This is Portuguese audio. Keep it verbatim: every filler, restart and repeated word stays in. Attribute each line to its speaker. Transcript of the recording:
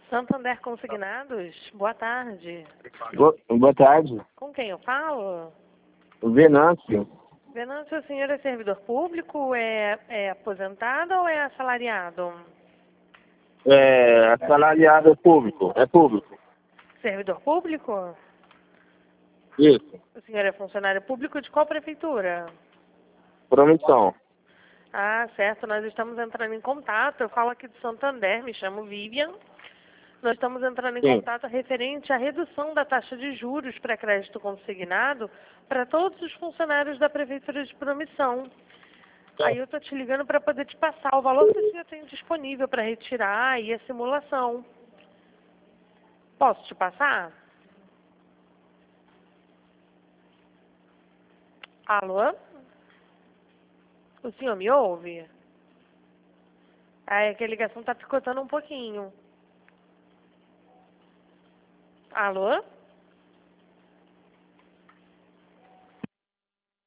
Speaker 1: Santander Consignados, boa tarde.
Speaker 2: Boa, boa tarde.
Speaker 1: Com quem eu falo?
Speaker 2: O Venâncio.
Speaker 1: Venâncio, o senhor é servidor público, é, é aposentado ou é assalariado?
Speaker 2: É assalariado público. É público.
Speaker 1: Servidor público?
Speaker 2: Isso.
Speaker 1: O senhor é funcionário público de qual prefeitura?
Speaker 2: Promissão.
Speaker 1: Ah, certo, nós estamos entrando em contato. Eu falo aqui de Santander, me chamo Vivian. Nós estamos entrando em
Speaker 2: Sim.
Speaker 1: contato referente à redução da taxa de juros para crédito consignado para todos os funcionários da Prefeitura de Promissão. Aí eu estou te ligando para poder te passar o valor que o senhor tem disponível para retirar e a simulação. Posso te passar? Alô? O senhor me ouve? Ah, é que a ligação está picotando um pouquinho. Alô?